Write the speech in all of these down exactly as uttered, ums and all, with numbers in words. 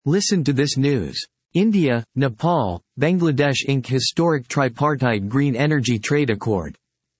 Listen to this news. India, Nepal, Bangladesh ink historic tripartite green energy trade accord.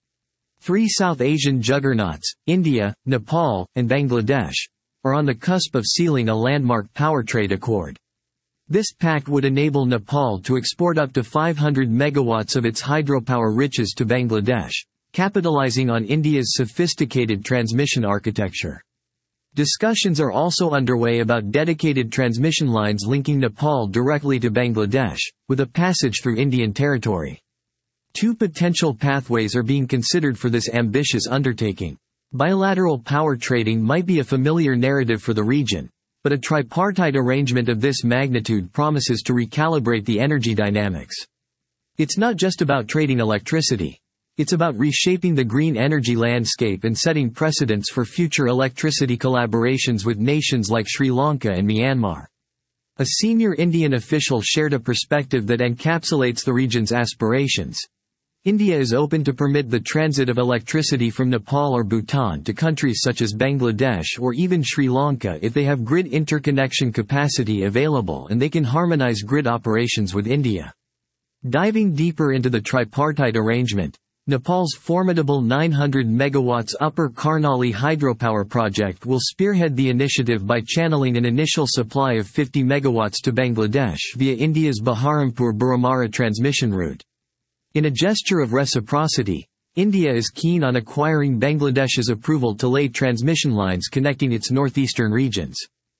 Three South Asian juggernauts, India, Nepal, and Bangladesh, are on the cusp of sealing a landmark power trade accord. This pact would enable Nepal to export up to five hundred megawatts of its hydropower riches to Bangladesh, capitalizing on India's sophisticated transmission architecture. Discussions are also underway about dedicated transmission lines linking Nepal directly to Bangladesh, with a passage through Indian territory. Two potential pathways are being considered for this ambitious undertaking. Bilateral power trading might be a familiar narrative for the region, but a tripartite arrangement of this magnitude promises to recalibrate the energy dynamics. It's not just about trading electricity. It's about reshaping the green energy landscape and setting precedents for future electricity collaborations with nations like Sri Lanka and Myanmar. A senior Indian official shared a perspective that encapsulates the region's aspirations. India is open to permit the transit of electricity from Nepal or Bhutan to countries such as Bangladesh or even Sri Lanka if they have grid interconnection capacity available and they can harmonize grid operations with India. Diving deeper into the tripartite arrangement, Nepal's formidable nine hundred megawatts Upper Karnali hydropower project will spearhead the initiative by channeling an initial supply of fifty megawatts to Bangladesh via India's Baharampur-Burumara transmission route. In a gesture of reciprocity, India is keen on acquiring Bangladesh's approval to lay transmission lines connecting its northeastern regions.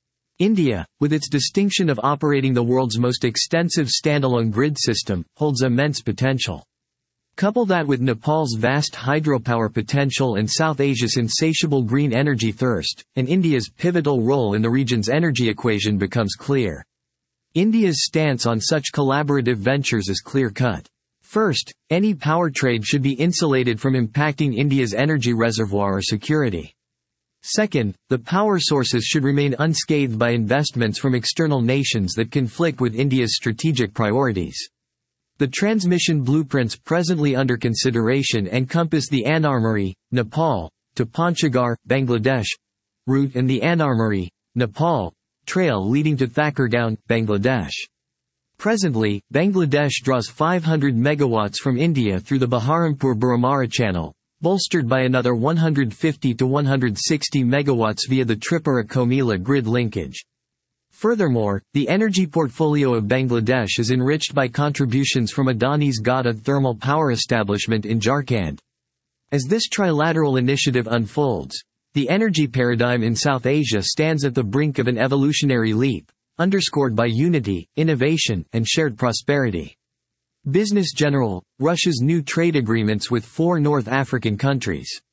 India, with its distinction of operating the world's most extensive standalone grid system, holds immense potential. Couple that with Nepal's vast hydropower potential and South Asia's insatiable green energy thirst, and India's pivotal role in the region's energy equation becomes clear. India's stance on such collaborative ventures is clear-cut. First, any power trade should be insulated from impacting India's energy reservoir or security. Second, the power sources should remain unscathed by investments from external nations that conflict with India's strategic priorities. The transmission blueprints presently under consideration encompass the Anarmuri, Nepal, to Panchgarh, Bangladesh, route and the Anarmuri, Nepal, trail leading to Thakurgaon, Bangladesh. Presently, Bangladesh draws five hundred megawatts from India through the Baharampur-Burumara channel, bolstered by another one hundred fifty to one hundred sixty megawatts via the Tripura-Comilla grid linkage. Furthermore, the energy portfolio of Bangladesh is enriched by contributions from Adani's Godda thermal power establishment in Jharkhand. As this trilateral initiative unfolds, the energy paradigm in South Asia stands at the brink of an evolutionary leap, underscored by unity, innovation, and shared prosperity. Business General, Russia's new trade agreements with four North African countries.